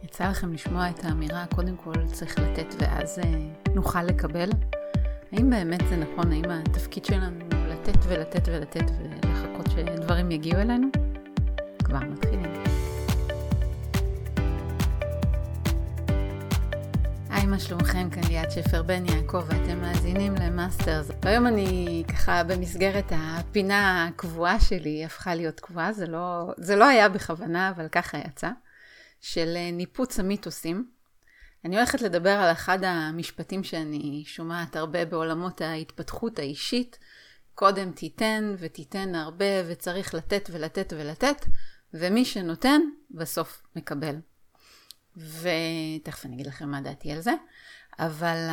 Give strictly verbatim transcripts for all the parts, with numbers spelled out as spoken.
יצא לכם לשמוע את האמירה, קודם כל צריך לתת ואז נוכל לקבל? האם באמת זה נכון? האם התפקיד שלנו לתת ולתת ולתת ולחכות שדברים יגיעו אלינו? כבר מתחילים. היי, מה שלומכם? כאן ליאת שפר בן יעקב ואתם מאזינים למאסטרס. והיום אני ככה במסגרת הפינה הקבועה שלי, הפכה להיות קבועה, זה לא, זה לא היה בכוונה, אבל ככה יצא, של ניפוץ המיתוסים. אני הולכת לדבר על אחד המשפטים שאני שומעת הרבה בעולמות ההתפתחות האישית. קודם תיתן ותיתן הרבה וצריך לתת ולתת ולתת, ומי שנותן בסוף מקבל. ותכף אני אגיד לכם מה דעתי על זה, אבל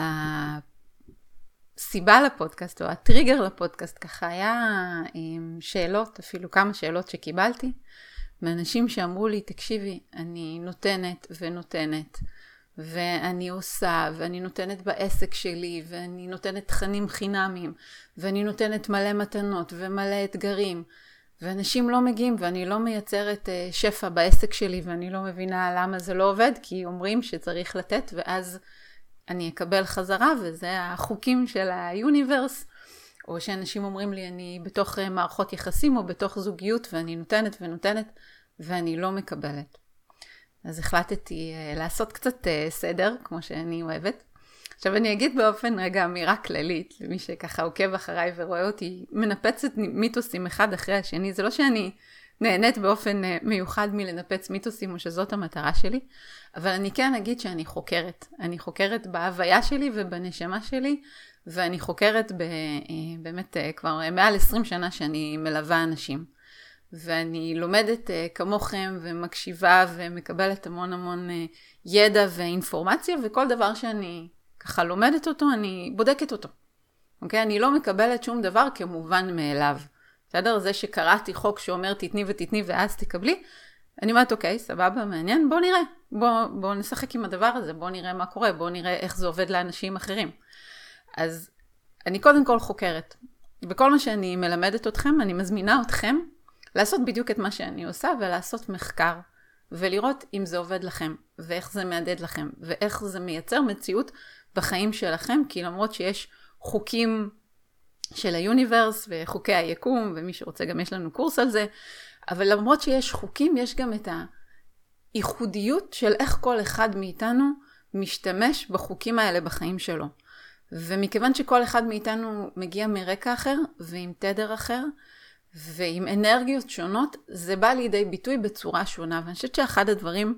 הסיבה לפודקאסט או הטריגר לפודקאסט ככה היה עם שאלות, אפילו כמה שאלות שקיבלתי, מאנשים שאמרו לי, תקשיבי, אני נותנת ונותנת, ואני עושה, ואני נותנת בעסק שלי, ואני נותנת תכנים חינמיים, ואני נותנת מלא מתנות ומלא אתגרים, ואנשים לא מגיעים, ואני לא מייצרת שפע בעסק שלי, ואני לא מבינה למה זה לא עובד, כי אומרים שצריך לתת, ואז אני אקבל חזרה, וזה החוקים של היוניברס, או שאנשים אומרים לי, אני בתוך מערכות יחסים, או בתוך זוגיות, ואני נותנת ונותנת, ואני לא מקבלת. אז החלטתי לעשות קצת סדר, כמו שאני אוהבת. עכשיו אני אגיד באופן רגע אמירה כללית, למי שככה עוקב אחריי ורואה אותי, מנפצת מיתוסים אחד אחרי השני. זה לא שאני נהנית באופן מיוחד מלנפץ מיתוסים, או שזאת המטרה שלי, אבל אני כן אגיד שאני חוקרת. אני חוקרת בהוויה שלי ובנשמה שלי, ואני חוקרת ב, באמת כבר מעל עשרים שנה שאני מלווה אנשים. ואני לומדת כמוכם ומקשיבה ומקבלת המון המון ידע ואינפורמציה, וכל דבר שאני ככה לומדת אותו, אני בודקת אותו. אוקיי? אני לא מקבלת שום דבר כמובן מאליו. בסדר? זה שקראתי חוק שאומר תתני ותתני ואז תקבלי, אני אומרת, אוקיי, סבבה, מעניין, בוא נראה. בוא, בוא נשחק עם הדבר הזה, בוא נראה מה קורה, בוא נראה איך זה עובד לאנשים אחרים. אז אני קודם כל חוקרת. בכל מה שאני מלמדת אתכם, אני מזמינה אתכם לעשות בדיוק את מה שאני עושה, ולעשות מחקר, ולראות אם זה עובד לכם, ואיך זה מעדד לכם, ואיך זה מייצר מציאות בחיים שלכם, כי למרות שיש חוקים של היוניברס, וחוקי היקום, ומי שרוצה גם יש לנו קורס על זה, אבל למרות שיש חוקים, יש גם את הייחודיות של איך כל אחד מאיתנו משתמש בחוקים האלה בחיים שלו. ומכיוון שכל אחד מאיתנו מגיע מרקע אחר, ועם תדר אחר, ועם אנרגיות שונות, זה בא לידי ביטוי בצורה שונה. ואני חושבת שאחד הדברים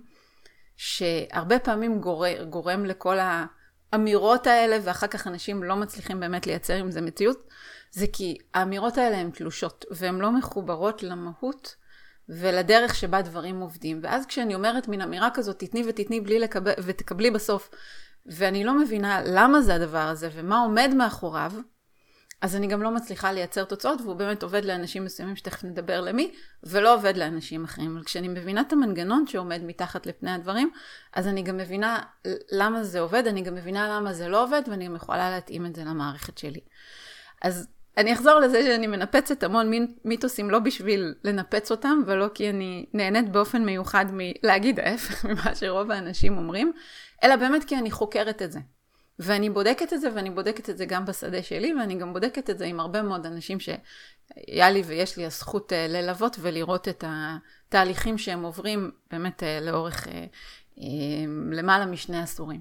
שהרבה פעמים גורם, גורם לכל האמירות האלה, ואחר כך אנשים לא מצליחים באמת לייצר עם זה מציאות, זה כי האמירות האלה הן תלושות, והן לא מחוברות למהות ולדרך שבה דברים עובדים. ואז כשאני אומרת מן אמירה כזאת, תתני ותתני בלי לקבל, ותקבלי בסוף, ואני לא מבינה למה זה הדבר הזה, ומה עומד מאחוריו, אז אני גם לא מצליחה לייצר תוצאות, והוא באמת עובד לאנשים מסוימים שתכף נדבר למי, ולא עובד לאנשים אחרים. אבל כשאני מבינה את המנגנון שעומד מתחת לפני הדברים, אז אני גם מבינה למה זה עובד, אני גם מבינה למה זה לא עובד, ואני גם יכולה להתאים את זה למערכת שלי. אז אני אחזור לזה שאני מנפצת המון מיתוסים, לא בשביל לנפץ אותם, ולא כי אני נהנית באופן מיוחד מלהגיד ההפך ממה שרוב האנשים אומרים, אלא באמת כי אני חוקרת את זה. ואני בודקת את זה, ואני בודקת את זה גם בשדה שלי, ואני גם בודקת את זה עם הרבה מאוד אנשים שהיה לי ויש לי הזכות ללוות ולראות את התהליכים שהם עוברים באמת לאורך למעלה משני עשורים.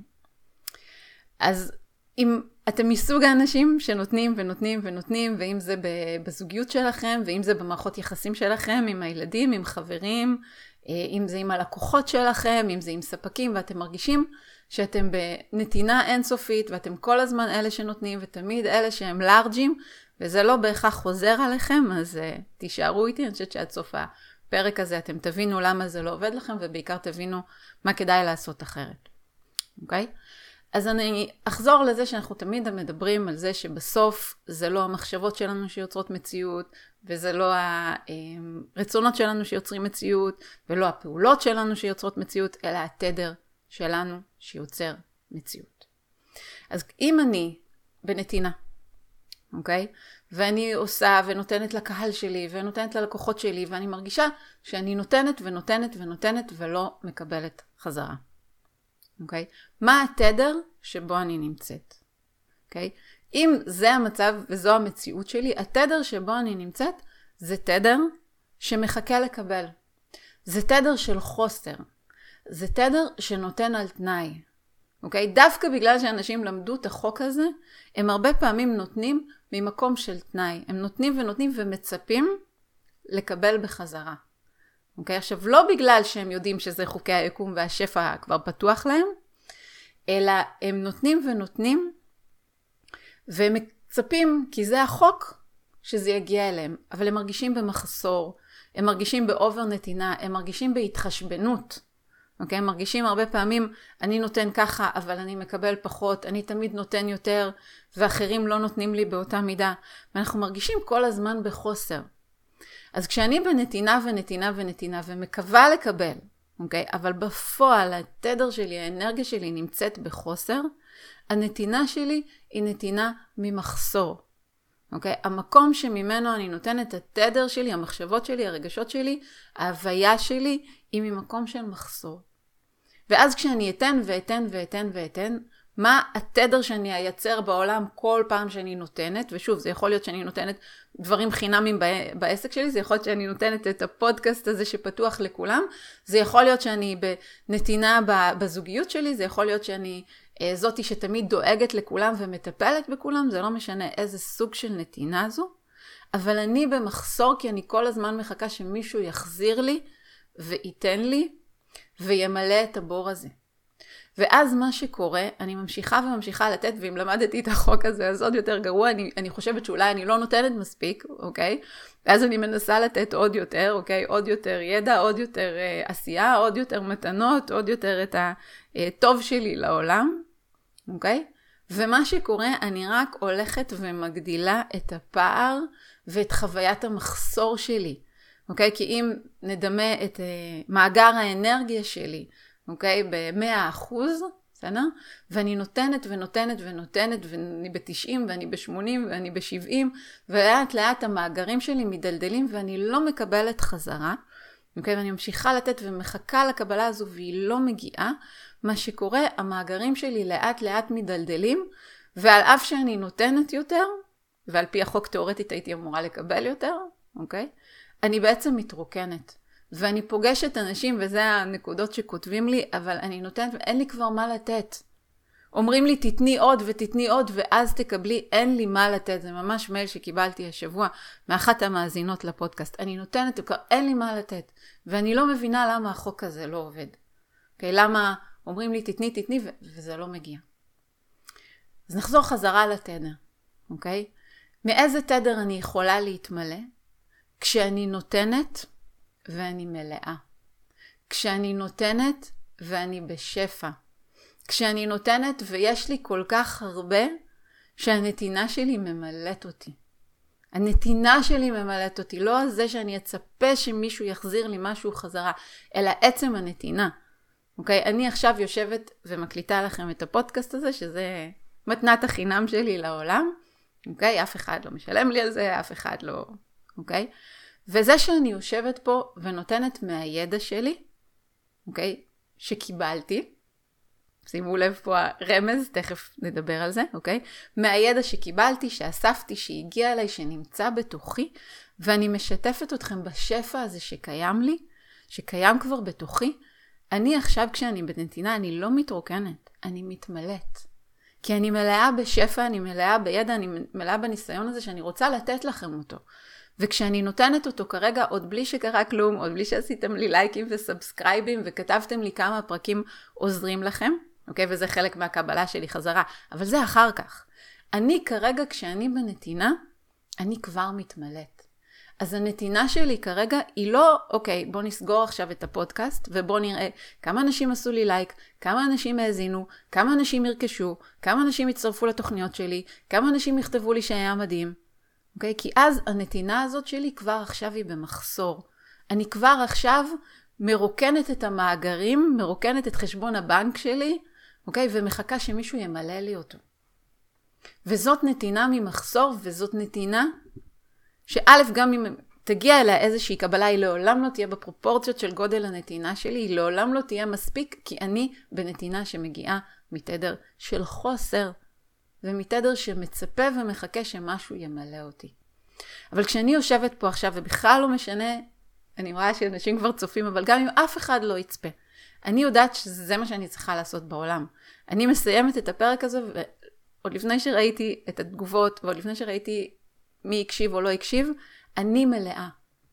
אז אם אתם מסוג האנשים שנותנים ונותנים ונותנים, ואם זה בזוגיות שלכם, ואם זה במערכות יחסים שלכם, עם הילדים, עם חברים, אם זה עם הלקוחות שלכם, אם זה עם ספקים, ואתם מרגישים שאתם בנתינה אינסופית, ואתם כל הזמן אלה שנותנים, ותמיד אלה שהם לארג'ים, וזה לא בהכרח חוזר עליכם, אז uh, תישארו איתי. אני חושבת שעד סוף הפרק הזה אתם תבינו למה זה לא עובד לכם, ובעיקר תבינו מה כדאי לעשות אחרת. אוקיי? אז אני אחזור לזה שאנחנו תמיד מדברים על זה שבסוף זה לא המחשבות שלנו שיוצרות מציאות, וזה לא הרצונות שלנו שיוצרים מציאות, ולא הפעולות שלנו שיוצרות מציאות, אלא התדר שלנו שיוצר מציאות. אז אם אני בנתינה, אוקיי? ואני עושה ונותנת לקהל שלי ונותנת ללקוחות שלי, ואני מרגישה שאני נותנת ונותנת ונותנת ולא מקבלת חזרה. אוקיי? מה התדר שבו אני נמצאת? אוקיי? אם זה המצב וזו המציאות שלי, התדר שבו אני נמצאת זה תדר שמחכה לקבל. זה תדר של חוסר. זה תדר שנותן על תנאי. אוקיי? דווקא בגלל שאנשים למדו את החוק הזה, הם הרבה פעמים נותנים ממקום של תנאי. הם נותנים ונותנים ומצפים לקבל בחזרה. אוקיי? עכשיו, לא בגלל שהם יודעים שזה חוקי היקום והשפע כבר פתוח להם, אלא הם נותנים ונותנים, והם מצפים, כי זה החוק, שזה יגיע אליהם. אבל הם מרגישים במחסור, הם מרגישים באובר נתינה, הם מרגישים בהתחשבנות. אוקיי? הם מרגישים הרבה פעמים, אני נותן ככה, אבל אני מקבל פחות, אני תמיד נותן יותר, ואחרים לא נותנים לי באותה מידה. ואנחנו מרגישים כל הזמן בחוסר. אז כשאני בנתינה ונתינה ונתינה, ומקווה לקבל, אוקיי? אבל בפועל, התדר שלי, האנרגיה שלי נמצאת בחוסר, הנתינה שלי היא נתינה ממחסור. אוקיי? המקום שממנו אני נותנת את התדר שלי, המחשבות שלי, הרגשות שלי, ההוויה שלי, היא ממקום של מחסור. ואז כשאני אתן ואתן ואתן ואתן, מה התדר שאני אייצר בעולם כל פעם שאני נותנת, ושוב, זה יכול להיות שאני נותנת דברים חינמים בעסק שלי, זה יכול להיות שאני נותנת את הפודקאסט הזה שפתוח לכולם, זה יכול להיות שאני בנתינה בזוגיות שלי, זה יכול להיות שאני זאתי שתמיד דואגת לכולם ומטפלת בכולם, זה לא משנה איזה סוג של נתינה זו, אבל אני במחסור כי אני כל הזמן מחכה שמישהו יחזיר לי וייתן לי וימלא את הבור הזה. ואז מה שקורה, אני ממשיכה וממשיכה לתת, ואם למדתי את החוק הזה, אז עוד יותר גרוע, אני, אני חושבת שאולי אני לא נותנת מספיק, אוקיי? ואז אני מנסה לתת עוד יותר, אוקיי? עוד יותר ידע, עוד יותר אה, עשייה, עוד יותר מתנות, עוד יותר את הטוב שלי לעולם, אוקיי? ומה שקורה, אני רק הולכת ומגדילה את הפער ואת חוויית המחסור שלי, אוקיי? כי אם נדמה את אה, מאגר האנרגיה שלי, אוקיי? ב-מאה אחוז, בסדר? ואני נותנת ונותנת ונותנת, ואני ב-תשעים ואני ב-שמונים ואני ב-שבעים, ולאט לאט המאגרים שלי מדלדלים, ואני לא מקבלת חזרה, אוקיי? ואני ממשיכה לתת ומחכה לקבלה הזו, והיא לא מגיעה. מה שקורה, המאגרים שלי לאט לאט מדלדלים, ועל אף שאני נותנת יותר, ועל פי החוק תיאורטית הייתי אמורה לקבל יותר, אוקיי? אני בעצם מתרוקנת. ואני פוגשת אנשים, וזה הנקודות שכותבים לי, אבל אני נותנת, ואין לי כבר מה לתת. אומרים לי, תתני עוד ותתני עוד, ואז תקבלי, אין לי מה לתת. זה ממש מייל שקיבלתי השבוע, מאחת המאזינות לפודקאסט. אני נותנת, וכבר אין לי מה לתת. ואני לא מבינה למה החוק הזה לא עובד. Okay, למה אומרים לי, תתני, תתני, ו- וזה לא מגיע. אז נחזור חזרה לתדר, אוקיי? Okay? מאיזה תדר אני יכולה להתמלא? כשאני נותנת, ואני מלאה. כשאני נותנת ואני בשפע. כשאני נותנת ויש לי כל כך הרבה שהנתינה שלי ממלאת אותי. הנתינה שלי ממלאת אותי. לא זה שאני אצפה שמישהו יחזיר לי משהו חזרה, אלא עצם הנתינה. אוקיי? אני עכשיו יושבת ומקליטה לכם את הפודקאסט הזה, שזה מתנת החינם שלי לעולם. אוקיי? אף אחד לא משלם לי על זה, אף אחד לא... אוקיי? וזה שאני יושבת פה ונותנת מהידע שלי, אוקיי, שקיבלתי, שימו לב פה הרמז, תכף נדבר על זה, אוקיי, מהידע שקיבלתי, שאספתי, שהגיע אליי, שנמצא בתוכי, ואני משתפת אתכם בשפע הזה שקיים לי, שקיים כבר בתוכי. אני עכשיו כשאני בנתינה, אני לא מתרוקנת, אני מתמלאת. כי אני מלאה בשפע, אני מלאה בידע, אני מלאה בניסיון הזה שאני רוצה לתת לכם אותו. וכשאני נותנת אותו כרגע, עוד בלי שקרה כלום, עוד בלי שעשיתם לי לייקים וסאבסקרייבים, וכתבתם לי כמה הפרקים עוזרים לכם, אוקיי? וזה חלק מהקבלה שלי חזרה, אבל זה אחר כך. אני כרגע, כשאני בנתינה, אני כבר מתמלאת. אז הנתינה שלי כרגע היא לא, אוקיי, בוא נסגור עכשיו את הפודקאסט, ובוא נראה כמה אנשים עשו לי לייק, כמה אנשים האזינו, כמה אנשים ירכשו, כמה אנשים יצטרפו לתוכניות שלי, כמה אנשים יכתבו לי שהיה מדהים. אוקיי? כי אז הנתינה הזאת שלי כבר עכשיו היא במחסור. אני כבר עכשיו מרוקנת את המאגרים, מרוקנת את חשבון הבנק שלי, אוקיי? ומחכה שמישהו ימלא לי אותו. וזאת נתינה ממחסור, וזאת נתינה שא' גם אם תגיע אליה איזושהי קבלה, היא לעולם לא תהיה בפרופורציות של גודל הנתינה שלי, היא לעולם לא תהיה מספיק, כי אני בנתינה שמגיעה מתדר של חוסר, ומתדר שמצפה ומחכה שמשהו ימלא אותי. אבל כשאני יושבת פה עכשיו, ובכלל לא משנה, אני רואה שאנשים כבר צופים, אבל גם אם אף אחד לא יצפה, אני יודעת שזה מה שאני צריכה לעשות בעולם. אני מסיימת את הפרק הזה, ועוד לפני שראיתי את התגובות, ועוד לפני שראיתי מי יקשיב או לא יקשיב, אני מלאה.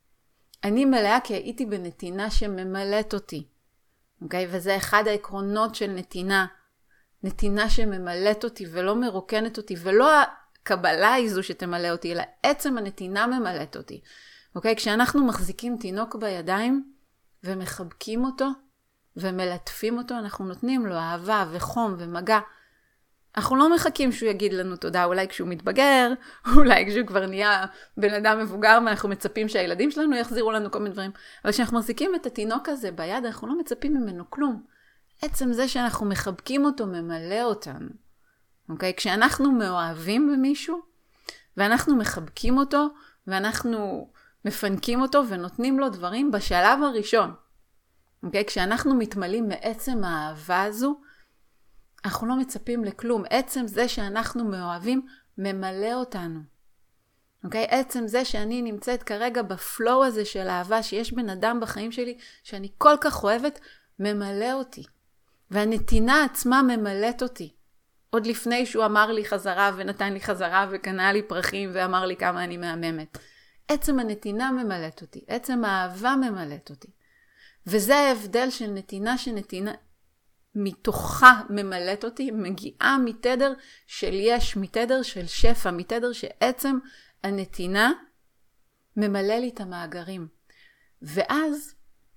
אני מלאה כי הייתי בנתינה שממלאת אותי. אוקיי? וזה אחד העקרונות של נתינה. נתינה שממלאת אותי ולא מרוקנת אותי, ולא הקבלה היא זו שתמלא אותי, אלא עצם הנתינה ממלאת אותי. אוקיי? כשאנחנו מחזיקים תינוק בידיים ומחבקים אותו ומלטפים אותו, אנחנו נותנים לו אהבה וחום ומגע. אנחנו לא מחכים שהוא יגיד לנו תודה, אולי כשהוא מתבגר, אולי כשהוא כבר נהיה בן אדם מבוגר, ואנחנו מצפים שהילדים שלנו יחזירו לנו כל מיני דברים. אבל כשאנחנו מחזיקים את התינוק הזה ביד, אנחנו לא מצפים ממנו כלום. עצם זה שאנחנו מחבקים אותו ממלא אותנו. אוקיי? כשאנחנו מאוהבים במישהו, ואנחנו מחבקים אותו, ואנחנו מפנקים אותו ונותנים לו דברים בשלב הראשון. אוקיי? כשאנחנו מתמלאים מעצם האהבה הזו, אנחנו לא מצפים לכלום. עצם זה שאנחנו מאוהבים ממלא אותנו. אוקיי? עצם זה שאני נמצאת כרגע בפלואו הזה של אהבה, שיש בן אדם בחיים שלי שאני כל כך אוהבת, ממלא אותי. והנתינה עצמה ממלאת אותי. עוד לפני שהוא אמר לי חזרה ונתן לי חזרה וקנה לי פרחים ואמר לי כמה אני מהממת. עצם הנתינה ממלאת אותי. עצם האהבה ממלאת אותי. וזה ההבדל של נתינה שנתינה מתוכה ממלאת אותי, מגיעה מתדר של יש, מתדר של שפע, מתדר שעצם הנתינה ממלא לי את המאגרים. ואז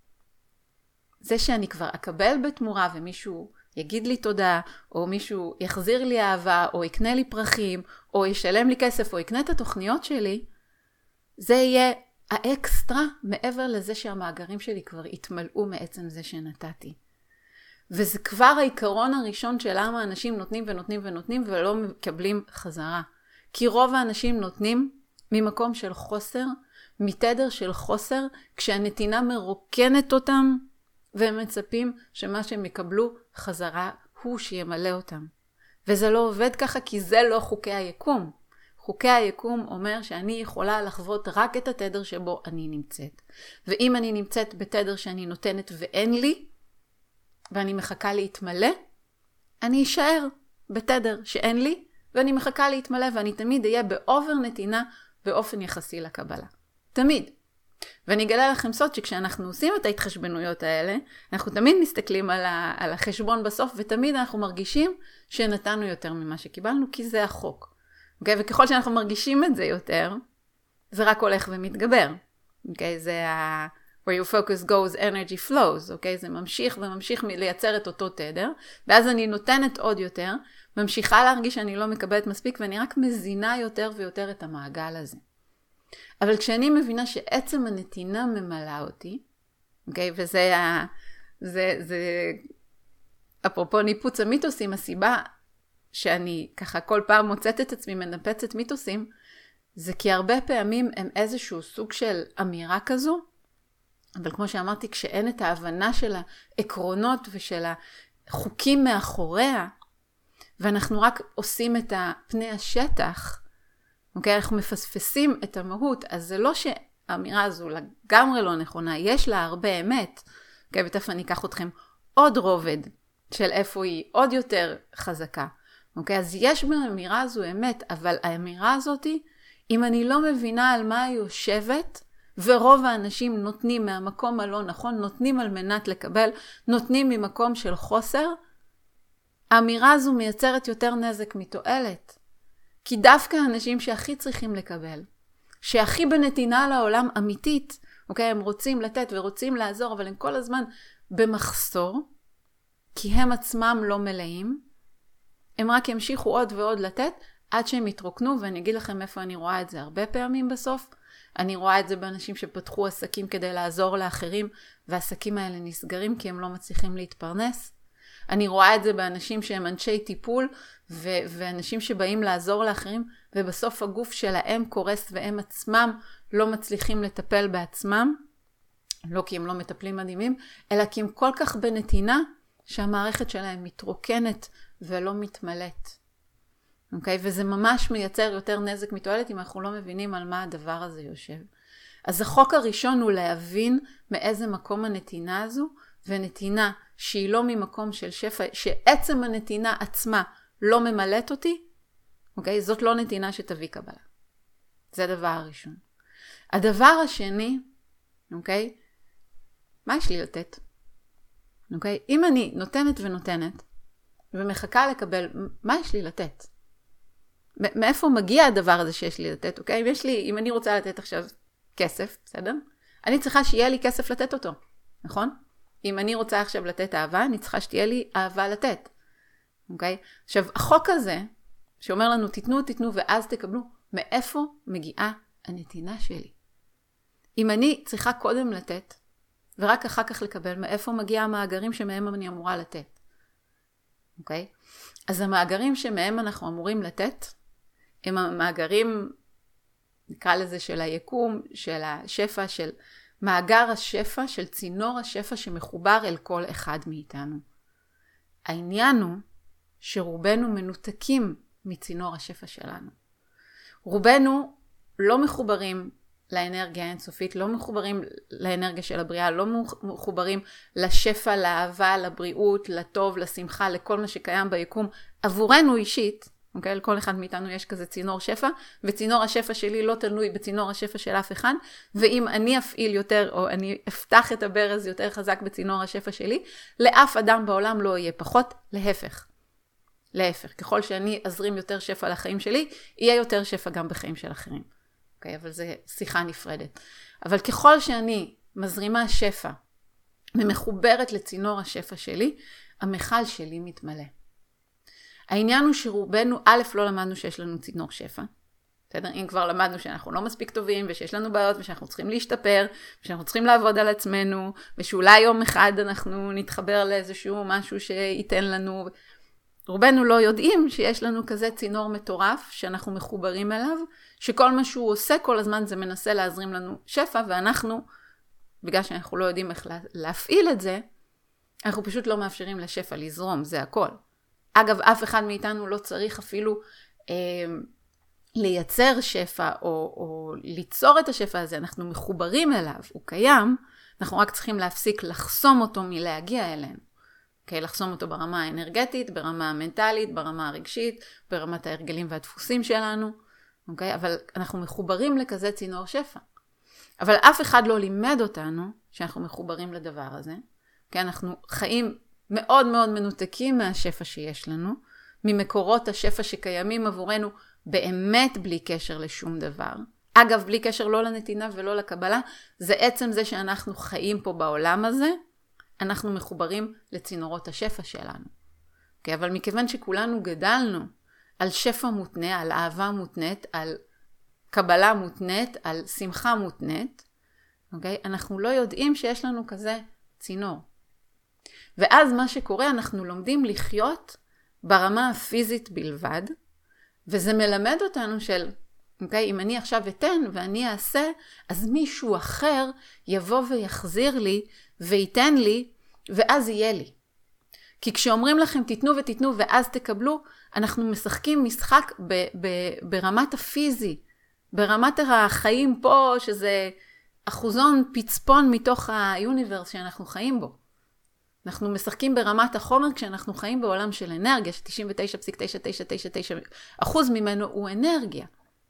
זה שאני כבר אקבל בתמורה ומישהו יגיד לי תודה, או מישהו יחזיר לי אהבה, או יקנה לי פרחים, או ישלם לי כסף, או יקנה את התוכניות שלי, זה יהיה האקסטרה מעבר לזה שהמאגרים שלי כבר יתמלאו מעצם זה שנתתי. וזה כבר העיקרון הראשון של למה אנשים נותנים ונותנים ונותנים ולא מקבלים חזרה. כי רוב האנשים נותנים ממקום של חוסר, מתדר של חוסר, כשהנתינה מרוקנת אותם, והם מצפים שמה שהם יקבלו חזרה הוא שימלא אותם. וזה לא עובד ככה כי זה לא חוקי היקום. חוקי היקום אומר שאני יכולה לחוות רק את התדר שבו אני נמצאת. ואם אני נמצאת בתדר שאני נותנת ואין לי, ואני מחכה להתמלא, אני אשאר בתדר שאין לי, ואני מחכה להתמלא, ואני תמיד אהיה באובר נתינה באופן יחסי לקבלה. תמיד. ואני אגלה לכם סוד שכשאנחנו עושים את ההתחשבנויות האלה, אנחנו תמיד מסתכלים על, ה, על החשבון בסוף, ותמיד אנחנו מרגישים שנתנו יותר ממה שקיבלנו, כי זה החוק. Okay? וככל שאנחנו מרגישים את זה יותר, זה רק הולך ומתגבר. Okay? זה ה... where your focus goes, energy flows, אוקיי? זה ממשיך וממשיך לייצר את אותו תדר, ואז אני נותנת עוד יותר, ממשיכה להרגיש שאני לא מקבלת מספיק, ואני רק מזינה יותר ויותר את המעגל הזה. אבל כשאני מבינה שעצם הנתינה ממלאה אותי, אוקיי? וזה ה... זה, זה... אפרופו ניפוץ המיתוסים, הסיבה שאני ככה כל פעם מוצאת את עצמי מנפצת מיתוסים, זה כי הרבה פעמים הם איזשהו סוג של אמירה כזו, אבל כמו שאמרתי, כשאין את ההבנה של העקרונות ושל החוקים מאחוריה, ואנחנו רק עושים את פני השטח, אוקיי? אנחנו מפספסים את המהות, אז זה לא שהאמירה הזו לגמרי לא נכונה, יש לה הרבה אמת, אוקיי? ותכף אני אקח אתכם עוד רובד של איפה היא עוד יותר חזקה, אוקיי? אז יש באמירה הזו אמת, אבל האמירה הזאת, אם אני לא מבינה על מה היא יושבת, ורוב האנשים נותנים מהמקום הלא נכון, נותנים על מנת לקבל, נותנים ממקום של חוסר, האמירה הזו מייצרת יותר נזק מתועלת. כי דווקא האנשים שהכי צריכים לקבל, שהכי בנתינה לעולם אמיתית, אוקיי, הם רוצים לתת ורוצים לעזור, אבל הם כל הזמן במחסור, כי הם עצמם לא מלאים, הם רק ימשיכו עוד ועוד לתת, עד שהם יתרוקנו, ואני אגיד לכם איפה אני רואה את זה הרבה פעמים בסוף, אני רואה את זה באנשים שפתחו עסקים כדי לעזור לאחרים, והעסקים האלה נסגרים כי הם לא מצליחים להתפרנס. אני רואה את זה באנשים שהם אנשי טיפול, ו- ואנשים שבאים לעזור לאחרים, ובסוף הגוף שלהם קורס, והם עצמם לא מצליחים לטפל בעצמם, לא כי הם לא מטפלים מדהימים, אלא כי הם כל כך בנתינה, שהמערכת שלהם מתרוקנת ולא מתמלאת. אוקיי? וזה ממש מייצר יותר נזק מתועלת, אם אנחנו לא מבינים על מה הדבר הזה יושב. אז החוק הראשון הוא להבין מאיזה מקום הנתינה הזו, ונתינה שהיא לא ממקום של שפע, שעצם הנתינה עצמה לא ממלאת אותי, אוקיי? זאת לא נתינה שתביא קבלה. זה הדבר הראשון. הדבר השני, אוקיי? מה יש לי לתת? אוקיי? אם אני נותנת ונותנת, ומחכה לקבל, מה יש לי לתת? מאיפה מגיע הדבר הזה שיש לי לתת, אוקיי? אם יש לי, אם אני רוצה לתת עכשיו כסף, בסדר? אני צריכה שיהיה לי כסף לתת אותו, נכון? אם אני רוצה עכשיו לתת אהבה, אני צריכה שתהיה לי אהבה לתת, אוקיי? עכשיו, החוק הזה, שאומר לנו, תתנו, תתנו, ואז תקבלו, מאיפה מגיעה הנתינה שלי? אם אני צריכה קודם לתת, ורק אחר כך לקבל, מאיפה מגיע המאגרים שמהם אני אמורה לתת? אוקיי? אז המאגרים שמהם אנחנו אמורים לתת, הם המאגרים, נקרא לזה של היקום, של השפע, של מאגר השפע, של צינור השפע שמחובר אל כל אחד מאיתנו. העניין הוא שרובנו מנותקים מצינור השפע שלנו. רובנו לא מחוברים לאנרגיה האינסופית, לא מחוברים לאנרגיה של הבריאה, לא מחוברים לשפע, לאהבה, לבריאות, לטוב, לשמחה, לכל מה שקיים ביקום. עבורנו אישית, אוקיי? לכל אחד מאיתנו יש כזה צינור שפע, וצינור השפע שלי לא תלוי בצינור השפע של אף אחד, ואם אני אפעיל יותר, או אני אפתח את הברז יותר חזק בצינור השפע שלי, לאף אדם בעולם לא יהיה פחות, להפך. להפך, ככל שאני אזרים יותר שפע לחיים שלי, יהיה יותר שפע גם בחיים של אחרים. אוקיי? אבל זה שיחה נפרדת. אבל ככל שאני מזרימה שפע, ומחוברת לצינור השפע שלי, המכל שלי מתמלא. העניין הוא שרובנו, א', לא למדנו שיש לנו צינור שפע. בסדר? אם כבר למדנו שאנחנו לא מספיק טובים, ושיש לנו בעיות, ושאנחנו צריכים להשתפר, ושאנחנו צריכים לעבוד על עצמנו, ושאולי יום אחד אנחנו נתחבר לאיזשהו משהו שייתן לנו. רובנו לא יודעים שיש לנו כזה צינור מטורף, שאנחנו מחוברים אליו, שכל מה שהוא עושה כל הזמן זה מנסה להזרים לנו שפע, ואנחנו, בגלל שאנחנו לא יודעים איך להפעיל את זה, אנחנו פשוט לא מאפשרים לשפע לזרום, זה הכל. אגב, אף אחד מאיתנו לא צריך אפילו אה, לייצר שפע, או, או ליצור את השפע הזה, אנחנו מחוברים אליו, הוא קיים, אנחנו רק צריכים להפסיק לחסום אותו מלהגיע אלינו. Okay, לחסום אותו ברמה האנרגטית, ברמה המנטלית, ברמה הרגשית, ברמת ההרגלים והדפוסים שלנו. Okay? אבל אנחנו מחוברים לכזה צינור שפע. אבל אף אחד לא לימד אותנו שאנחנו מחוברים לדבר הזה. Okay? אנחנו חיים מאוד מאוד מנותקים מהשפע שיש לנו, ממקורות השפע שקיימים עבורנו באמת בלי קשר לשום דבר. אגב, בלי קשר לא לנתינה ולא לקבלה, זה עצם זה שאנחנו חיים פה בעולם הזה, אנחנו מחוברים לצינורות השפע שלנו. Okay, אבל מכיוון שכולנו גדלנו על שפע מותנה, על אהבה מותנית, על קבלה מותנית, על שמחה מותנית, okay, אנחנו לא יודעים שיש לנו כזה צינור. ואז מה שקורה, אנחנו לומדים לחיות ברמה הפיזית בלבד, וזה מלמד אותנו של, okay, אם אני עכשיו אתן ואני אעשה, אז מישהו אחר יבוא ויחזיר לי וייתן לי, ואז יהיה לי. כי כשאומרים לכם תיתנו ותיתנו ואז תקבלו, אנחנו משחקים משחק ב- ב- ברמת הפיזי, ברמת החיים פה, שזה אחוזון פצפון מתוך היוניברס שאנחנו חיים בו. אנחנו משחקים ברמת החומר כשאנחנו חיים בעולם של אנרגיה, ש-תשעים ותשע נקודה תשע תשע תשע תשע אחוז ממנו הוא אנרגיה.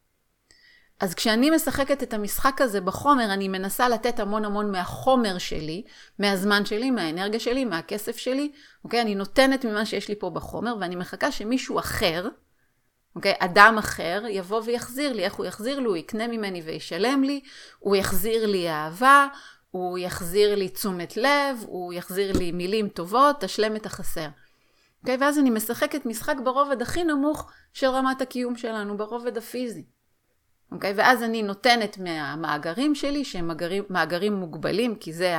אז כשאני משחקת את המשחק הזה בחומר, אני מנסה לתת המון המון מהחומר שלי, מהזמן שלי, מהאנרגיה שלי, מהכסף שלי, אוקיי? אני נותנת ממה שיש לי פה בחומר, ואני מחכה שמישהו אחר, אוקיי? אדם אחר, יבוא ויחזיר לי. איך הוא יחזיר לי? הוא יקנה ממני וישלם לי, הוא יחזיר לי אהבה, הוא יחזיר לי תשומת לב, הוא יחזיר לי מילים טובות, תשלם את החסר. אוקיי? ואז אני משחקת משחק ברובד הכי נמוך של רמת הקיום שלנו, ברובד הפיזי. אוקיי? ואז אני נותנת מהמאגרים שלי, שהם מאגרים, מאגרים מוגבלים, כי זה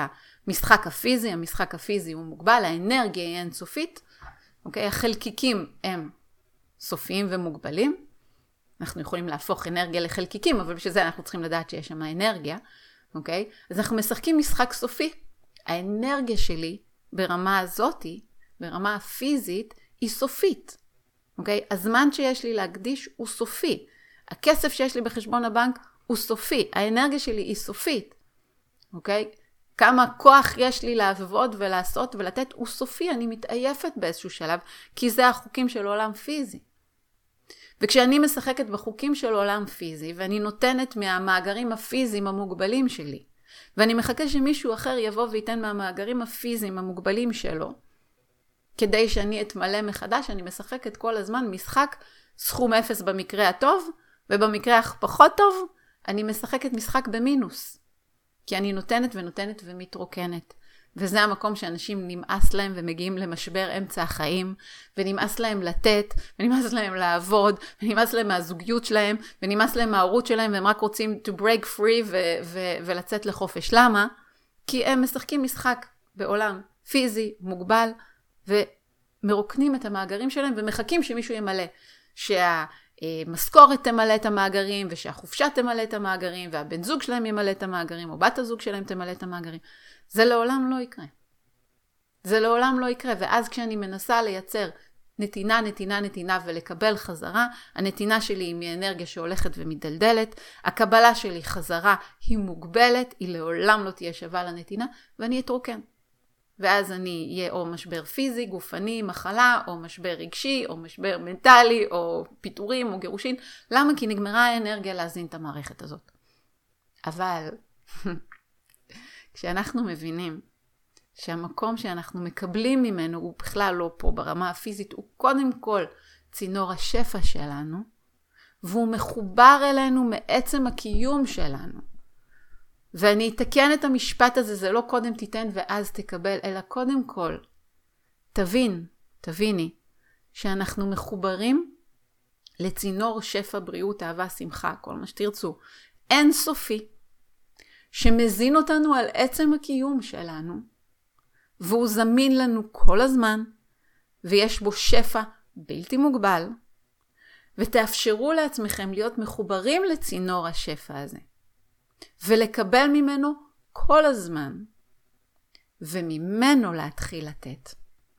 המשחק הפיזי, המשחק הפיזי הוא מוגבל, האנרגיה היא אינסופית, אוקיי? החלקיקים הם סופיים ומוגבלים. אנחנו יכולים להפוך אנרגיה לחלקיקים, אבל בשביל זה אנחנו צריכים לדעת שיש שם אנרגיה, אוקיי? אז אנחנו משחקים משחק סופי. האנרגיה שלי ברמה הזאת, ברמה הפיזית, היא סופית. אוקיי? הזמן שיש לי להקדיש הוא סופי. הכסף שיש לי בחשבון הבנק הוא סופי. האנרגיה שלי היא סופית. אוקיי? כמה כוח יש לי לעבוד ולעשות ולתת הוא סופי. אני מתעייפת באיזשהו שלב, כי זה החוקים של עולם פיזי. וכשאני משחקת בחוקים של עולם פיזי, ואני נותנת מהמאגרים הפיזיים המוגבלים שלי, ואני מחכה שמישהו אחר יבוא וייתן מהמאגרים הפיזיים המוגבלים שלו, כדי שאני אתמלא מחדש, אני משחקת כל הזמן משחק סכום אפס במקרה הטוב, ובמקרה הפחות טוב, אני משחקת משחק במינוס. כי אני נותנת ונותנת ומתרוקנת. וזה המקום שאנשים נמאס להם ומגיעים למשבר אמצע החיים, ונמאס להם לתת, ונמאס להם לעבוד, ונמאס להם מהזוגיות שלהם, ונמאס להם מההורות שלהם, והם רק רוצים to break free ו- ו- ולצאת לחופש. למה? כי הם משחקים משחק בעולם פיזי, מוגבל, ומרוקנים את המאגרים שלהם, ומחכים שמישהו ימלא. שהמשכורת תמלא את המאגרים, ושהחופשה תמלא את המאגרים, והבן זוג שלהם ימלא את המאגרים, או בת הזוג שלהם תמלא את המאגרים. זה לעולם לא יקרה. זה לעולם לא יקרה, ואז כשאני מנסה לייצר נתינה, נתינה, נתינה, ולקבל חזרה, הנתינה שלי היא מאנרגיה שהולכת ומדלדלת, הקבלה שלי חזרה היא מוגבלת, היא לעולם לא תהיה שווה לנתינה, ואני אתרוקן. ואז אני אהיה או משבר פיזי, גופני, מחלה, או משבר רגשי, או משבר מנטלי, או פיטורים, או גירושין. למה? כי נגמרה האנרגיה להזין את המערכת הזאת. אבל כשאנחנו מבינים שהמקום שאנחנו מקבלים ממנו הוא בכלל לא פה ברמה הפיזית, הוא קודם כל צינור השפע שלנו, והוא מחובר אלינו מעצם הקיום שלנו. ואני אתקן את המשפט הזה, זה לא קודם תיתן ואז תקבל, אלא קודם כל, תבין, תביני, שאנחנו מחוברים לצינור שפע, בריאות, אהבה, שמחה, כל מה שתרצו, אין סופי, שמזין אותנו על עצם הקיום שלנו, והוא זמין לנו כל הזמן, ויש בו שפע בלתי מוגבל, ותאפשרו לעצמכם להיות מחוברים לצינור השפע הזה. ולקבל ממנו כל הזמן, וממנו להתחיל לתת.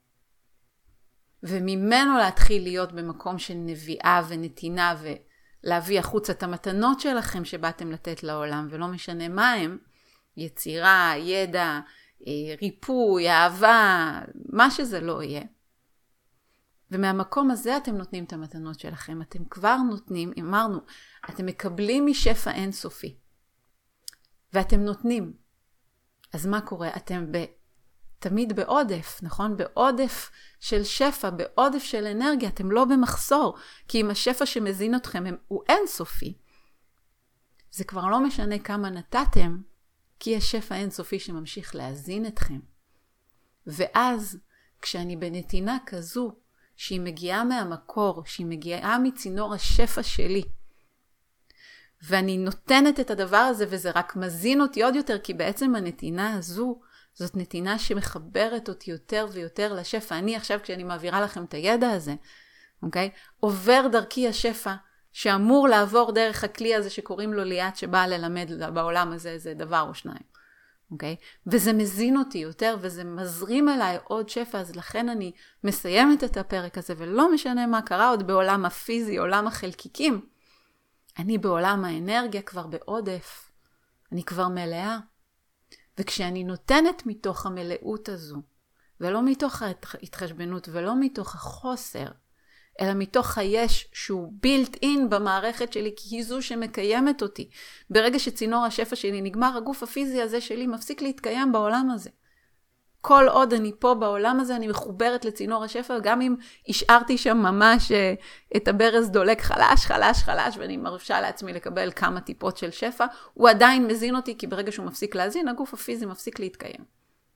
וממנו להתחיל להיות במקום של נביאה ונתינה, ולהביא החוצה את המתנות שלכם שבאתם לתת לעולם, ולא משנה מה הם, יצירה, ידע, ריפוי, אהבה, מה שזה לא יהיה. ומהמקום הזה אתם נותנים את המתנות שלכם, אתם כבר נותנים, אמרנו, אתם מקבלים משפע אינסופי. ואתם נותנים. אז מה קורה? אתם ב... תמיד בעודף, נכון? בעודף של שפע, בעודף של אנרגיה, אתם לא במחסור, כי אם השפע שמזין אתכם הוא אינסופי, זה כבר לא משנה כמה נתתם, כי יש שפע אינסופי שממשיך להזין אתכם. ואז, כשאני בנתינה כזו, שהיא מגיעה מהמקור, שהיא מגיעה מצינור השפע שלי, ואני נותנת את הדבר הזה, וזה רק מזין אותי עוד יותר, כי בעצם הנתינה הזו, זאת נתינה שמחברת אותי יותר ויותר לשפע. אני עכשיו, כשאני מעבירה לכם את הידע הזה, אוקיי? עובר דרכי השפע, שאמור לעבור דרך הכלי הזה, שקוראים לו ליאת, שבא ללמד בעולם הזה איזה דבר או שניים. אוקיי? וזה מזין אותי יותר, וזה מזרים אליי עוד שפע, אז לכן אני מסיימת את הפרק הזה, ולא משנה מה קרה עוד בעולם הפיזי, עולם החלקיקים, אני בעולם האנרגיה כבר בעודף, אני כבר מלאה. וכשאני נותנת מתוך המלאות הזו, ולא מתוך ההתחשבנות, ולא מתוך החוסר, אלא מתוך היש שהוא built in במערכת שלי, כי היא זו שמקיימת אותי. ברגע שצינור השפע שלי נגמר, הגוף הפיזי הזה שלי מפסיק להתקיים בעולם הזה. כל עוד אני פה בעולם הזה, אני מחוברת לצינור השפע, גם אם השארתי שם ממש את הברז דולק חלש, חלש, חלש, ואני מרשה לעצמי לקבל כמה טיפות של שפע, הוא עדיין מזין אותי, כי ברגע שהוא מפסיק להזין, הגוף הפיזי מפסיק להתקיים.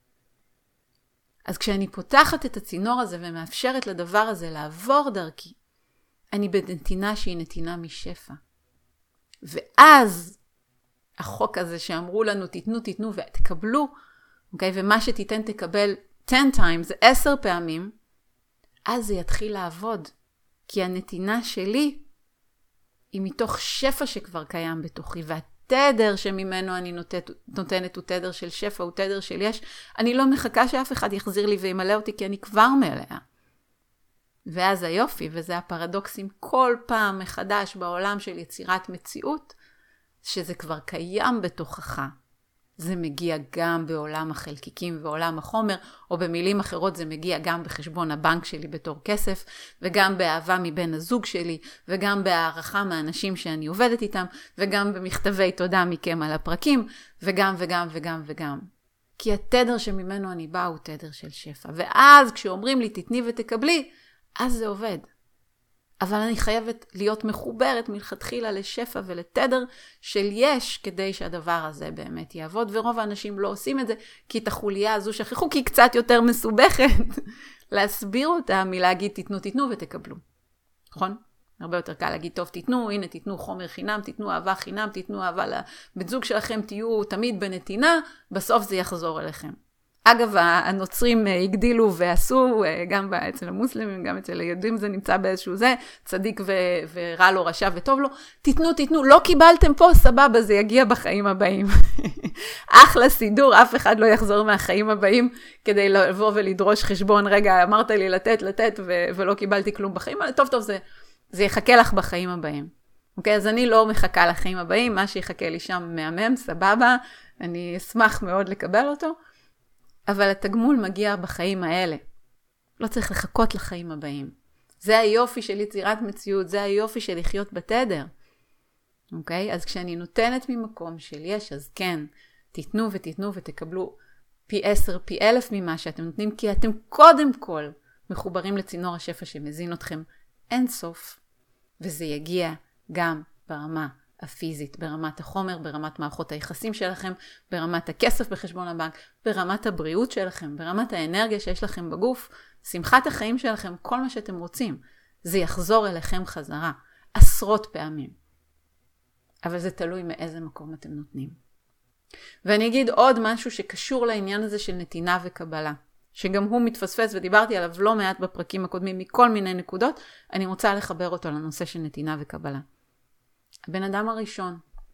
אז כשאני פותחת את הצינור הזה ומאפשרת לדבר הזה לעבור דרכי, אני בנתינה שהיא נתינה משפע. ואז החוק הזה שאמרו לנו, תיתנו, תיתנו ותקבלו, אוקיי? ומה שתיתן תקבל ten times, עשר פעמים, אז זה יתחיל לעבוד. כי הנתינה שלי היא מתוך שפע שכבר קיים בתוכי, והתדר שממנו אני נותנת, נותנת הוא תדר של שפע, הוא תדר של יש. אני לא מחכה שאף אחד יחזיר לי וימלא אותי, כי אני כבר מלאה. ואז היופי, וזה הפרדוקסים כל פעם מחדש בעולם של יצירת מציאות, שזה כבר קיים בתוכך. זה מגיע גם בעולם החלקיקים ועולם החומר, או במילים אחרות זה מגיע גם בחשבון הבנק שלי בתור כסף, וגם באהבה מבן הזוג שלי, וגם בהערכה מהאנשים שאני עובדת איתם, וגם במכתבי תודה מכם על הפרקים, וגם וגם וגם וגם. כי התדר שממנו אני באה הוא תדר של שפע. ואז כשאומרים לי תתני ותקבלי, אז זה עובד. אבל אני חייבת להיות מחוברת מלכתחילה לשפע ולתדר של יש, כדי שהדבר הזה באמת יעבוד, ורוב האנשים לא עושים את זה, כי את החוליה הזו שכחו, כי היא קצת יותר מסובכת, להסביר אותה מלהגיד תתנו, תתנו ותקבלו. נכון? הרבה יותר קל להגיד, טוב, תתנו, הנה, תתנו חומר חינם, תתנו אהבה חינם, תתנו אהבה לבן זוג שלכם, תהיו תמיד בנתינה, בסוף זה יחזור אליכם. אגב, הנוצרים הגדילו ועשו, גם אצל המוסלמים, גם אצל היהודים זה נמצא באיזשהו זה, צדיק ו- ורע לו, רשע וטוב לו, תתנו, תתנו, לא קיבלתם פה, סבבה, זה יגיע בחיים הבאים. אחלה סידור, אף אחד לא יחזור מהחיים הבאים, כדי לבוא ולדרוש חשבון, רגע, אמרת לי לתת, לתת, ו- ולא קיבלתי כלום בחיים, טוב, טוב, זה, זה יחכה לך בחיים הבאים. אוקיי, אז אני לא מחכה לחיים הבאים, מה שיחכה לי שם מהמם, סבבה, אני אשמח מאוד לקבל אותו, אבל התגמול מגיע בחיים האלה. לא צריך לחכות לחיים הבאים. זה היופי של יצירת מציאות, זה היופי של לחיות בתדר. אוקיי? אז כשאני נותנת ממקום של יש, אז כן, תיתנו ותיתנו ותקבלו פי עשר, פי אלף ממה שאתם נותנים, כי אתם קודם כל מחוברים לצינור השפע שמזין אתכם אין סוף. וזה יגיע גם ברמה הפיזית, ברמת החומר, ברמת מערכות היחסים שלכם, ברמת הכסף בחשבון הבנק, ברמת הבריאות שלכם, ברמת האנרגיה שיש לכם בגוף, שמחת החיים שלכם, כל מה שאתם רוצים. זה יחזור אליכם חזרה, עשרות פעמים. אבל זה תלוי מאיזה מקום אתם נותנים. ואני אגיד עוד משהו שקשור לעניין הזה של נתינה וקבלה, שגם הוא מתפספס ודיברתי עליו לא מעט בפרקים הקודמים מכל מיני נקודות, אני רוצה לחבר אותו לנושא של נתינה וקבלה. הבן אדם הראשון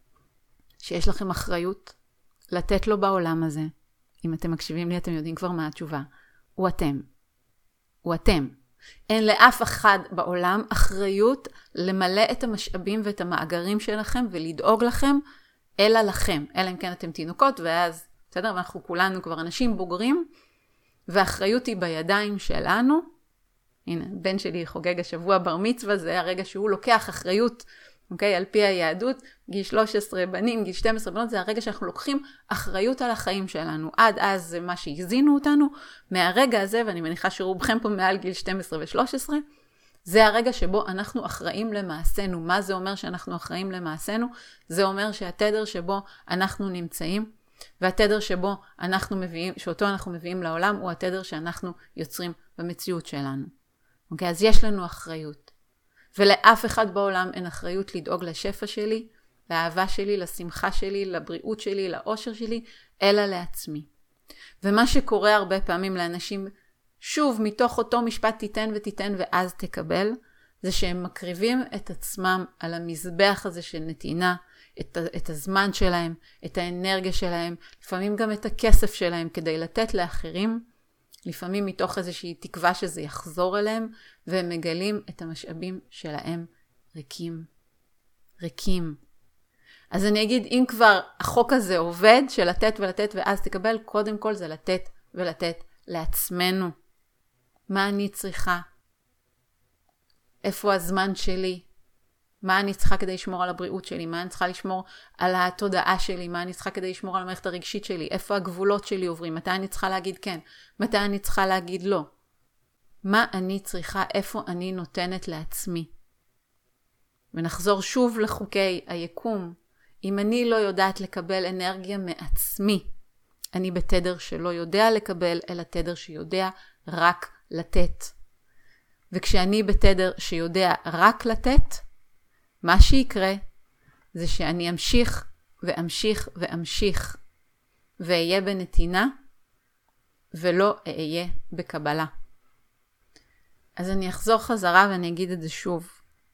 שיש לכם אחריות לתת לו בעולם הזה, אם אתם מקשיבים לי אתם יודעים כבר מה התשובה, הוא אתם. הוא אתם. אין לאף אחד בעולם אחריות למלא את המשאבים ואת המאגרים שלכם ולדאוג לכם, אלא לכם. אלא אם כן אתם תינוקות, ואז, בסדר, אנחנו כולנו כבר אנשים בוגרים, והאחריות היא בידיים שלנו. הנה, בן שלי חוגג השבוע בר מצווה, זה הרגע שהוא לוקח אחריות, אוקיי, על פי היהדות, גיל שלוש עשרה בנים, גיל שתים עשרה בנות, זה הרגע שאנחנו לוקחים אחריות על החיים שלנו. עד אז זה מה שהזינו אותנו. מהרגע הזה, ואני מניחה שרובכם פה מעל גיל שתים עשרה ו-שלוש עשרה, זה הרגע שבו אנחנו אחראים למעשינו. מה זה אומר שאנחנו אחראים למעשינו? זה אומר שהתדר שבו אנחנו נמצאים, והתדר שבו אנחנו מביאים, שאותו אנחנו מביאים לעולם, הוא התדר שאנחנו יוצרים במציאות שלנו. אוקיי, אז יש לנו אחריות. ולאף אחד בעולם אין אחריות לדאוג לשפע שלי, לאהבה שלי, לשמחה שלי, לבריאות שלי, לאושר שלי, אלא לעצמי. ומה שקורה הרבה פעמים לאנשים, שוב, מתוך אותו משפט תיתן ותיתן ואז תקבל, זה שהם מקריבים את עצמם על המזבח הזה של נתינה, את, את הזמן שלהם, את האנרגיה שלהם, לפעמים גם את הכסף שלהם כדי לתת לאחרים, לפעמים מתוך איזושהי תקווה שזה יחזור אליהם, והם מגלים את המשאבים שלהם ריקים. ריקים. אז אני אגיד, אם כבר החוק הזה עובד, של לתת ולתת ואז תקבל, קודם כל זה לתת ולתת לעצמנו. מה אני צריכה? איפה הזמן שלי? מה אני צריכה כדי לשמור על הבריאות שלי? מה אני צריכה לשמור על התודעה שלי? מה אני צריכה כדי לשמור על המערכת הרגשית שלי? איפה הגבולות שלי עוברים? מתי אני צריכה להגיד כן? מתי אני צריכה להגיד לא? מה אני צריכה? איפה אני נותנת לעצמי? ונחזור שוב לחוקי היקום. אם אני לא יודעת לקבל אנרגיה מעצמי, אני בתדר שלא יודע לקבל, אלא תדר שיודע רק לתת. וכשאני בתדר שיודע רק לתת, מה שיקרה זה שאני אמשיך ואמשיך ואמשיך ואהיה בנתינה ולא אהיה בקבלה. אז אני אחזור חזרה ואני אגיד את זה שוב.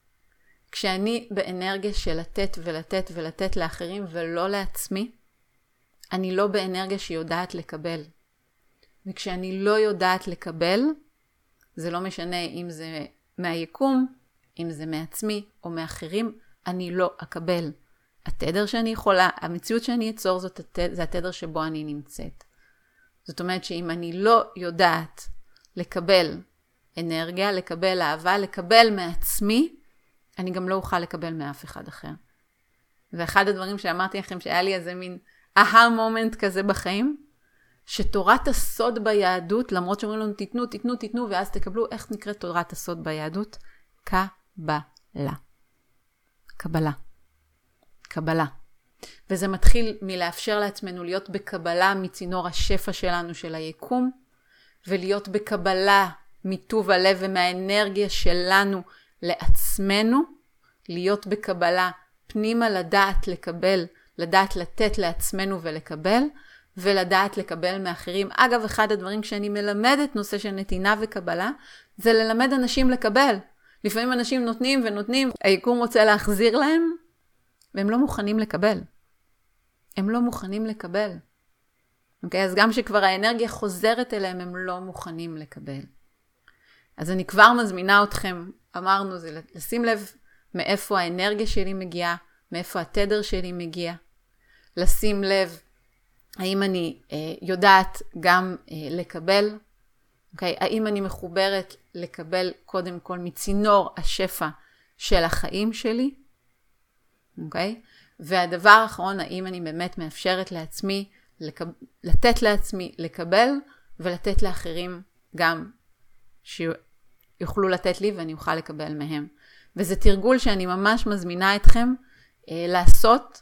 כשאני באנרגיה של לתת ולתת ולתת לאחרים ולא לעצמי, אני לא באנרגיה שיודעת לקבל. וכשאני לא יודעת לקבל, זה לא משנה אם זה מהיקום, אם זה מעצמי או מאחרים, אני לא אקבל. התדר שאני יכולה, המציאות שאני אצור זאת, זה התדר שבו אני נמצאת. זאת אומרת שאם אני לא יודעת לקבל אנרגיה, לקבל אהבה, לקבל מעצמי, אני גם לא אוכל לקבל מאף אחד אחר. ואחד הדברים שאמרתי לכם שהיה לי איזה מין אהה מומנט כזה בחיים, שתורת הסוד ביהדות, למרות שאומרים לנו תיתנו, תיתנו, תיתנו, ואז תקבלו, איך נקראת תורת הסוד ביהדות? קבלה. קבלה. קבלה. וזה מתחיל מלאפשר לעצמנו להיות בקבלה מצינור השפע שלנו של היקום, ולהיות בקבלה מטוב הלב ומהאנרגיה שלנו לעצמנו, להיות בקבלה פנימה לדעת לקבל, לדעת לתת לעצמנו ולקבל, ולדעת לקבל מאחרים. אגב, אחד הדברים כשאני מלמדת נושא של נתינה וקבלה, זה ללמד אנשים לקבל. לפעמים אנשים נותנים ונותנים, היקום רוצה להחזיר להם, והם לא מוכנים לקבל. הם לא מוכנים לקבל. אוקיי? אז גם שכבר האנרגיה חוזרת אליהם, הם לא מוכנים לקבל. אז אני כבר מזמינה אתכם, אמרנו, זה לשים לב מאיפה האנרגיה שלי מגיעה, מאיפה התדר שלי מגיע. לשים לב האם אני אה, יודעת גם אה, לקבל, אוקיי? האם אני מחוברת לקבל קודם כל מצינור השפע של החיים שלי, אוקיי? והדבר האחרון, האם אני באמת מאפשרת לעצמי, לקב... לתת לעצמי לקבל, ולתת לאחרים גם שיוכלו לתת לי ואני אוכל לקבל מהם. וזה תרגול שאני ממש מזמינה אתכם אה, לעשות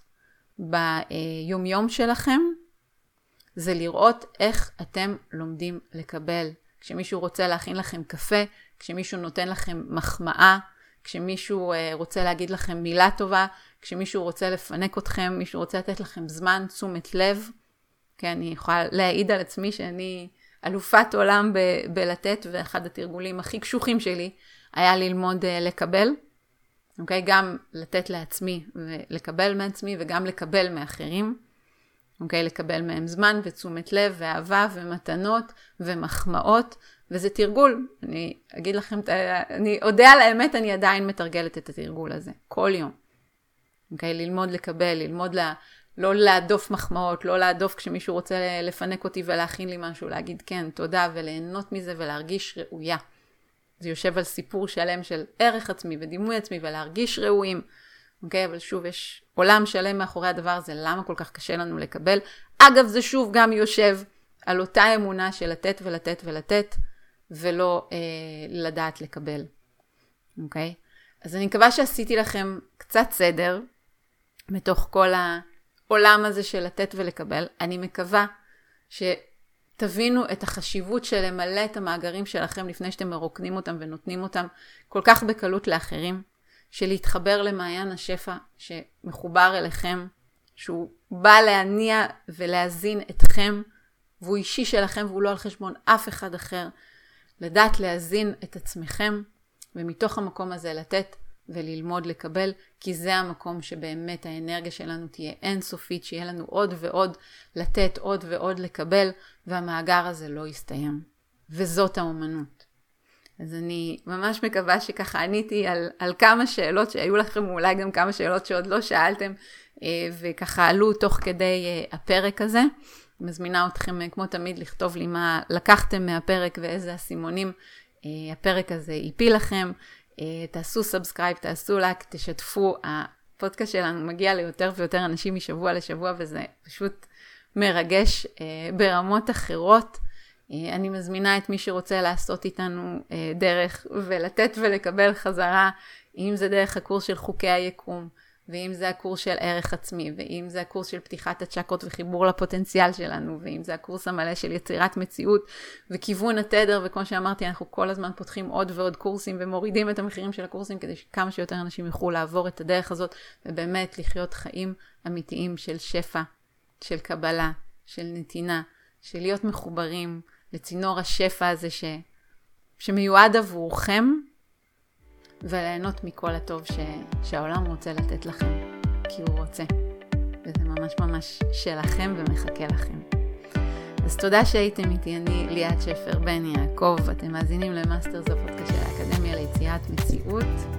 ביומיום שלכם, זה לראות איך אתם לומדים לקבל. כשמישהו רוצה להכין לכם קפה, כשמישהו נותן לכם מחמאה, כשמישהו רוצה להגיד לכם מילה טובה, כשמישהו רוצה לפנק אתכם, מישהו רוצה לתת לכם זמן, תשומת לב. כן, אני יכולה להעיד על עצמי שאני אלופת עולם ב- בלתת, ואחד התרגולים הכי קשוחים שלי היה ללמוד לקבל. אוקיי? גם לתת לעצמי ולקבל מעצמי, וגם לקבל מאחרים. אוקיי? לקבל מהם זמן ותשומת לב ואהבה ומתנות ומחמאות, וזה תרגול. אני אגיד לכם, אני אודה על האמת, אני עדיין מתרגלת את התרגול הזה, כל יום. אוקיי? ללמוד לקבל, ללמוד לה, לא להדוף מחמאות, לא להדוף כשמישהו רוצה לפנק אותי ולהכין לי משהו, להגיד כן, תודה, וליהנות מזה ולהרגיש ראויה. זה יושב על סיפור שלם של ערך עצמי ודימוי עצמי ולהרגיש ראויים. אוקיי, אבל שוב, יש עולם שלם מאחורי הדבר הזה, למה כל כך קשה לנו לקבל. אגב, זה שוב גם יושב על אותה אמונה של לתת ולתת ולתת, ולא אה, לדעת לקבל. אוקיי? אז אני מקווה שעשיתי לכם קצת סדר, מתוך כל העולם הזה של לתת ולקבל. אני מקווה שתבינו את החשיבות של למלא את המאגרים שלכם, לפני שאתם מרוקנים אותם ונותנים אותם כל כך בקלות לאחרים. של להתחבר למעיין השפע שמחובר אליכם, שהוא בא להניע ולהזין אתכם, והוא אישי שלכם והוא לא על חשבון אף אחד אחר. לדעת להזין את עצמכם, ומתוך המקום הזה לתת וללמוד לקבל, כי זה המקום שבאמת האנרגיה שלנו תהיה אינסופית, שיהיה לנו עוד ועוד לתת, עוד ועוד לקבל, והמאגר הזה לא יסתיים. וזאת האומנות. אז אני ממש מקווה שככה עניתי על, על כמה שאלות שהיו לכם, אולי גם כמה שאלות שעוד לא שאלתם, וככה עלו תוך כדי הפרק הזה. מזמינה אתכם כמו תמיד לכתוב לי מה לקחתם מהפרק ואיזה הסימונים הפרק הזה יפיל לכם. תעשו סאבסקרייב, תעשו לייק, תשתפו. הפודקאסט שלנו מגיע ליותר ויותר אנשים משבוע לשבוע, וזה פשוט מרגש ברמות אחרות. אני מזמינה את מי שרוצה לעשות איתנו דרך ולתת ולקבל חזרה, אם זה דרך הקורס של חוקי היקום, ואם זה הקורס של ערך עצמי, ואם זה הקורס של פתיחת הצ'קרות וחיבור לפוטנציאל שלנו, ואם זה הקורס המלא של יצירת מציאות וכיוון התדר, וכמו שאמרתי, אנחנו כל הזמן פותחים עוד ועוד קורסים ומורידים את המחירים של הקורסים, כדי שכמה שיותר אנשים יוכלו לעבור את הדרך הזאת, ובאמת לחיות חיים אמיתיים של שפע, של קבלה, של נתינה, של להיות מחוברים לצינור השפע הזה ש, שמיועד עבורכם, וליהנות מכל הטוב ש, שהעולם רוצה לתת לכם, כי הוא רוצה. וזה ממש ממש שלכם ומחכה לכם. אז תודה שהייתם איתי, אני ליאת שפר בן יעקב, אתם מאזינים למאסטרס הפודקאסט של האקדמיה ליצירת מציאות.